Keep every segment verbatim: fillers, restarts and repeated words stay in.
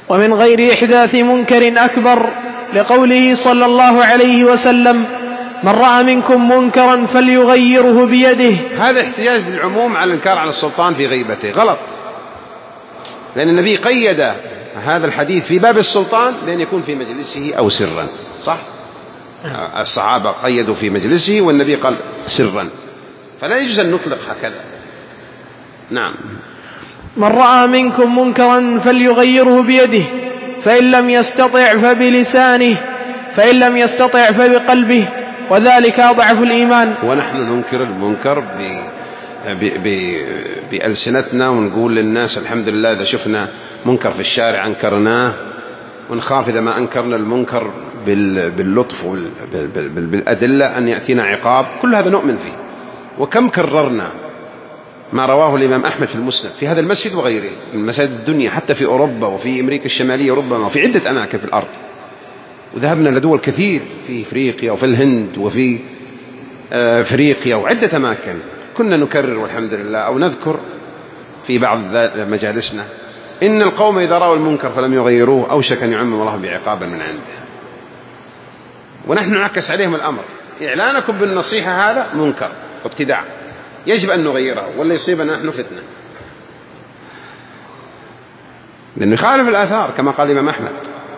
ومن غير إحداث منكر أكبر، لقوله صلى الله عليه وسلم: من رأى منكم منكرا فليغيره بيده. هذا احتجاج بالعموم على الإنكار على السلطان في غيبته، غلط، لأن النبي قيد هذا الحديث في باب السلطان بأن يكون في مجلسه أو سرا، صح؟ الصحابة قيدوا في مجلسه والنبي قال سرا، فلا يجوز أن نطلق هكذا. نعم. من رأى منكم منكرا فليغيره بيده، فإن لم يستطع فبلسانه، فإن لم يستطع فبقلبه، وذلك أضعف الإيمان. ونحن ننكر المنكر ب... ب... ب... بألسنتنا، ونقول للناس الحمد لله إذا شفنا منكر في الشارع أنكرناه، ونخاف إذا ما أنكرنا المنكر بال... باللطف وبال... بال... بال... بالأدلة أن يأتينا عقاب. كل هذا نؤمن فيه. وكم كررنا ما رواه الإمام أحمد في المسند في هذا المسجد وغيره من مساجد الدنيا، حتى في أوروبا وفي أمريكا الشمالية ربما، وفي عدة أماكن في الأرض، وذهبنا لدول كثير في إفريقيا وفي الهند وفي أفريقيا وعدة أماكن، كنا نكرر والحمد لله، أو نذكر في بعض مجالسنا إن القوم إذا رأوا المنكر فلم يغيروه أوشك أن يعمم الله بعقاب من عنده. ونحن نعكس عليهم الأمر، إعلانكم بالنصيحة هذا منكر وابتداع، يجب أن نغيره ولا يصيبنا نحن فتنة، لأنه يخالف الآثار كما قال الإمام أحمد.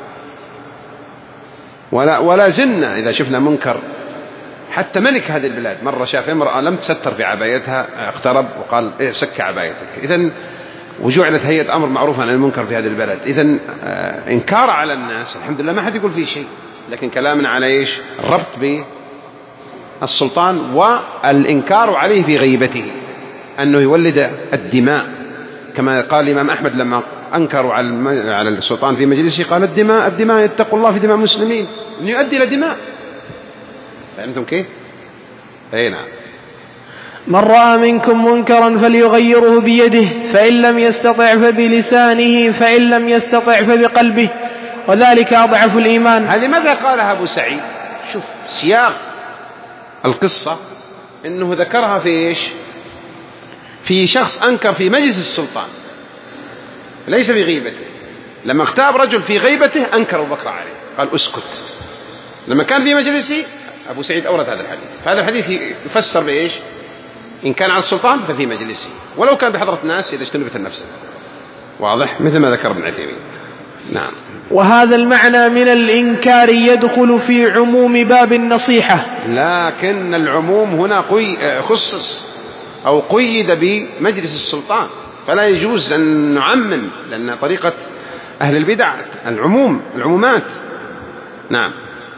ولا, ولا زلنا إذا شفنا منكر، حتى ملك هذه البلاد مرة شاف امرأة لم تستر في عبايتها، اقترب وقال إيه سك عبايتك. إذن وجعلت هيئة أمر معروف عن المنكر في هذه البلد. إذن آه إنكار على الناس الحمد لله ما حد يقول فيه شيء، لكن كلامنا على إيش؟ الربط بالسلطان والإنكار عليه في غيبته، أنه يولد الدماء، كما قال الإمام أحمد لما أنكروا على السلطان في مجلسه قال الدماء الدماء يتقوا الله في دماء المسلمين، أنه يؤدي إلى دماء. فهمتم كيف؟ أي نعم. من رأى منكم منكرا فليغيره بيده، فإن لم يستطع فبلسانه، فإن لم يستطع فبقلبه، وذلك أضعف الإيمان. هذه ماذا قالها أبو سعيد؟ شوف سياق القصة إنه ذكرها في إيش؟ في شخص أنكر في مجلس السلطان ليس في غيبته. لما اغتاب رجل في غيبته أنكر أبو بكر عليه قال أسكت. لما كان في مجلسه أبو سعيد أورد هذا الحديث. هذا الحديث يفسر بإيش؟ إن كان على السلطان ففي مجلسه، ولو كان بحضرة الناس إذا اجتنبت النفس. واضح؟ مثل ما ذكر ابن عثيمين. نعم. وهذا المعنى من الإنكار يدخل في عموم باب النصيحة، لكن العموم هنا قي... خصص أو قيد بمجلس السلطان، فلا يجوز أن نعمم، لأن طريقة أهل البدع العموم العمومات. نعم.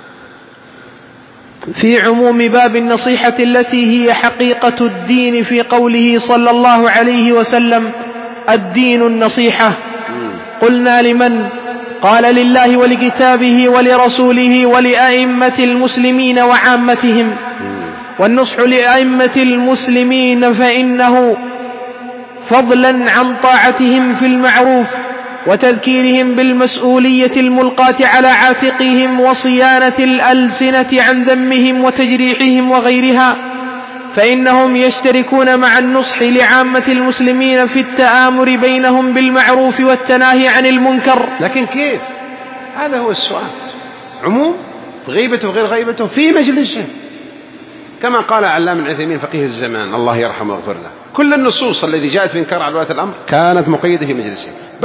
في عموم باب النصيحة التي هي حقيقة الدين، في قوله صلى الله عليه وسلم: الدين النصيحة. قلنا لمن؟ قال لله ولكتابه ولرسوله ولأئمة المسلمين وعامتهم. والنصح لأئمة المسلمين فإنه فضلا عن طاعتهم في المعروف وتذكيرهم بالمسؤولية الملقاة على عاتقهم وصيانة الألسنة عن ذمهم وتجريحهم وغيرها، فإنهم يشتركون مع النصح لعامة المسلمين في التآمر بينهم بالمعروف والتناهي عن المنكر. لكن كيف؟ هذا هو السؤال. عموم غيبته وغير غيبته في مجلسه، كما قال علام ابن عثيمين فقيه الزمان الله يرحمه ويغفر له، كل النصوص التي جاءت في إنكار على ولاة الأمر كانت مقيدة في مجلسه.